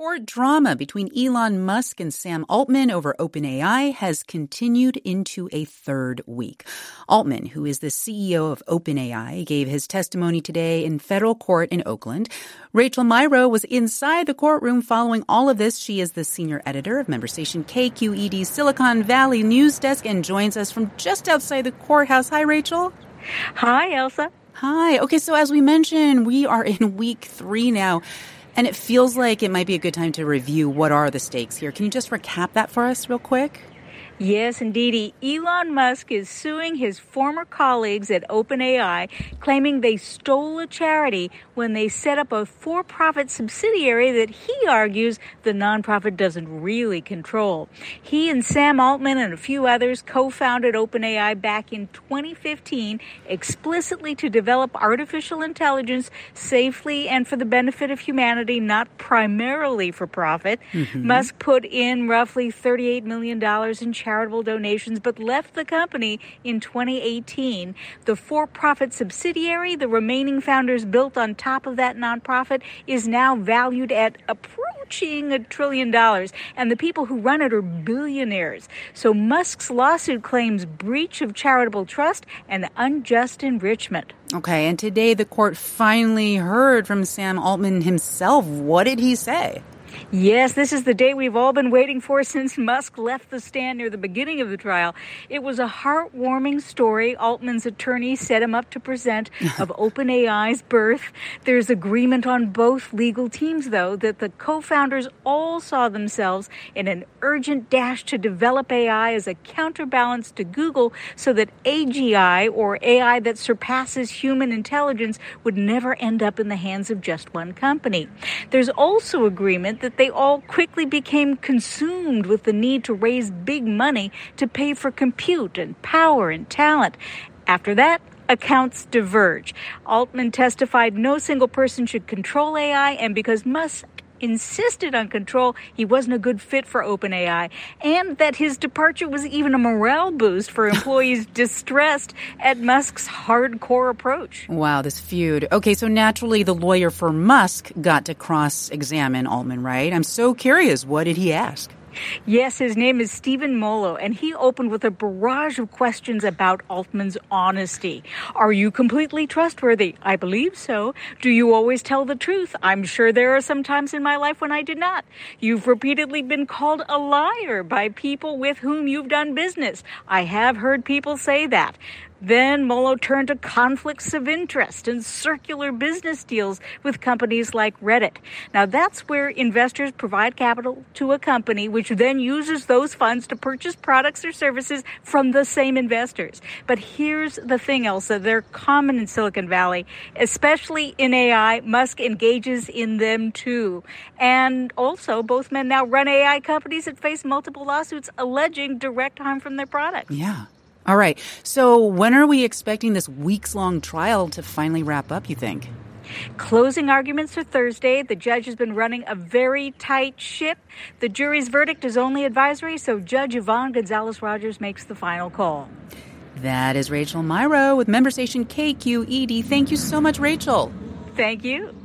Court drama between Elon Musk and Sam Altman over OpenAI has continued into a third week. Altman, who is the CEO of OpenAI, gave his testimony today in federal court in Oakland. Rachel Myrow was inside the courtroom following all of this. She is the senior editor of member station KQED's Silicon Valley News Desk and joins us from just outside the courthouse. Hi, Rachel. Hi, Elsa. Hi. Okay, so as we mentioned, we are in week 3 now. And it feels like it might be a good time to review what are the stakes here. Can you just recap that for us real quick? Yes, indeed. Elon Musk is suing his former colleagues at OpenAI, claiming they stole a charity when they set up a for-profit subsidiary that he argues the nonprofit doesn't really control. He and Sam Altman and a few others co-founded OpenAI back in 2015 explicitly to develop artificial intelligence safely and for the benefit of humanity, not primarily for profit. Musk put in roughly $38 million in charitable donations, but left the company in 2018. The for-profit subsidiary, the remaining founders built on top of that nonprofit, is now valued at approaching $1 trillion, and the people who run it are billionaires. So Musk's lawsuit claims breach of charitable trust and unjust enrichment. Okay, and today the court finally heard from Sam Altman himself. What did he say? Yes, this is the day we've all been waiting for since Musk left the stand near the beginning of the trial. It was a heartwarming story Altman's attorney set him up to present of OpenAI's birth. There's agreement on both legal teams, though, that the co-founders all saw themselves in an urgent dash to develop AI as a counterbalance to Google so that AGI, or AI that surpasses human intelligence, would never end up in the hands of just one company. There's also agreement that they all quickly became consumed with the need to raise big money to pay for compute and power and talent. After that, accounts diverge. Altman testified no single person should control AI, and because Musk insisted on control, he wasn't a good fit for OpenAI, and that his departure was even a morale boost for employees distressed at Musk's hardcore approach. Wow, this feud. Okay, so naturally the lawyer for Musk got to cross-examine Altman, right? I'm so curious. What did he ask? Yes, his name is Stephen Molo, and he opened with a barrage of questions about Altman's honesty. Are you completely trustworthy? I believe so. Do you always tell the truth? I'm sure there are some times in my life when I did not. You've repeatedly been called a liar by people with whom you've done business. I have heard people say that. Then Molo turned to conflicts of interest and circular business deals with companies like Reddit. Now, that's where investors provide capital to a company, which then uses those funds to purchase products or services from the same investors. But here's the thing, Elsa. They're common in Silicon Valley, especially in AI. Musk engages in them, too. And also, both men now run AI companies that face multiple lawsuits alleging direct harm from their products. Yeah. All right. So when are we expecting this weeks-long trial to finally wrap up, you think? Closing arguments are Thursday. The judge has been running a very tight ship. The jury's verdict is only advisory, so Judge Yvonne Gonzalez-Rogers makes the final call. That is Rachel Myrow with member station KQED. Thank you so much, Rachel. Thank you.